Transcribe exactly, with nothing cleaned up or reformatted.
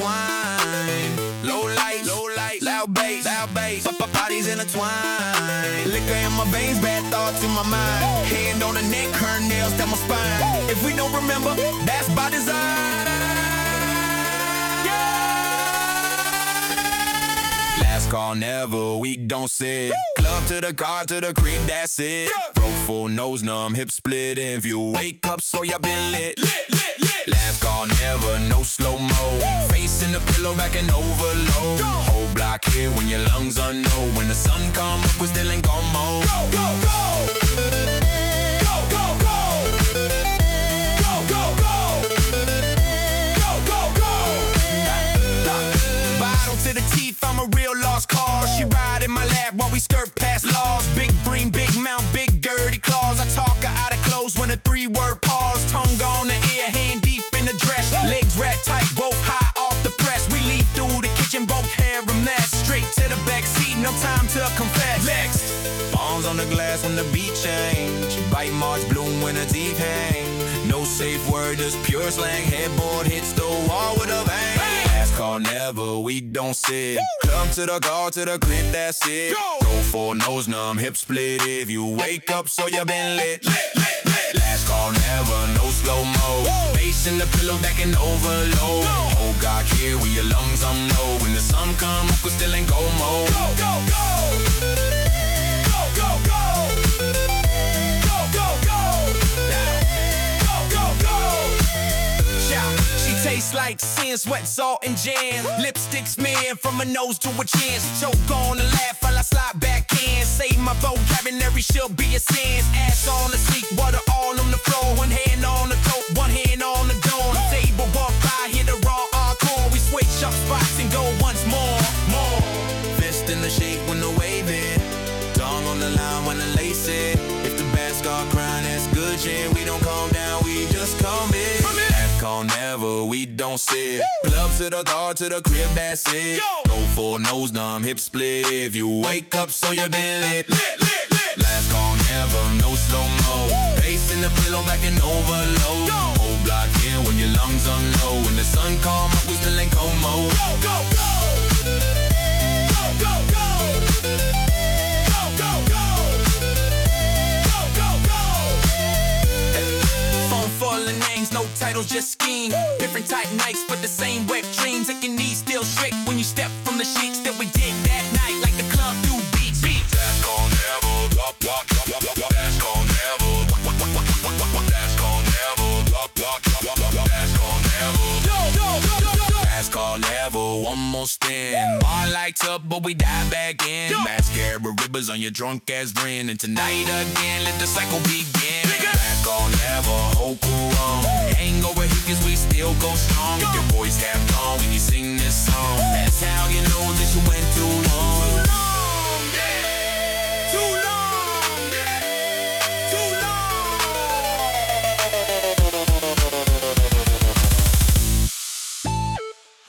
intertwined. Low light, low light, loud bass, loud bass. Bodies intertwined. Liquor in my veins, bad thoughts in my mind. Hand on the neck, curl nails down my spine. If we don't remember, that's by design. Last call, never, we don't sit. Club to the car, to the crib, that's it. Broke full nose numb, hip split. If you wake up, so you been lit. Lit, lit, lit. Last call, never, no slow-mo. Face in the pillow, back and overload. Whole block here when your lungs unknown. When the sun come up, we still ain't gone mode. Go, go, go. Go, go, go. Go, go, go. Go, go, go. Bottle to the teeth, I'm a real lost cause. She ride in my lap while we skirt past laws. Big green, big mouth, big dirty claws. I talk her out of clothes when a three-word pause. Tongue on the ear, hand deep in the dress. Legs rat tight, both high off the press. We lead through the kitchen, both hair a mess. Straight to the back seat, no time to confess. Next, palms on the glass when the beat change. Bite marks bloom when the teeth hang. No safe word, just pure slang. Headboard hits the wall with a bang. Last call, never, we don't sit. Club to the car, to the clip, that's it. Go for nose numb, hip split. If you wake up, so you been lit. Lit, lit, lit. Last call, never, no slow-mo. Bass in the pillow, back and overload. Oh God, here with your lungs unknown. When the sun come up, we still ain't go mode. Go, go, go. Go, go, go. Go, go, go. Go, go, go. Shout. She tastes like sin, sweat, salt, and jam. Lipstick smeared from her nose to her chin. She choke on the laugh while I slide back in. Save my vocabulary, she'll be a sin. Ass on the seat, water all on the floor. One hand on the coat, one hand on the door. Table walk by, hit a raw encore. We switch up spots and go once more, more. Fist in the shake when the wave it. Tongue on the line when the lace it. If the bad start crying, that's good shit. We don't calm down, we just come in. Call, never, we don't sit. Club to the car, to the crib, that's it. Go for nose numb, hip split. If you wake up, so you been lit. Lit, lit, lit. Last call, never, no slow-mo. Bass in the pillow, back and overload. Whole block here when your lungs unknown. When the sun come up, we still ain't cold mode. Go, go, go. Go, go, go. Go, go, go. Go, go, go. Phone full of names, no titles, just scheme. Different type nights, but the same wet dreams. Like your knees still shake when you step from the sheets that we did that night, like the club do beats. Beats. That's gon' never, block, block, block, block, block. That's gon' never, that's gon' never, block, block, block, block, block. That's gon' never. Yo, yo, yo, yo, yo. That's called never. One more spin. All lights up, but we dive back in. Mascara ribbons on your drunk ass grin, and tonight again, let the cycle begin. That's called never, hope wrong. Hangover here cause we still go strong. If your voice have gone when you sing this song, that's how you know that you went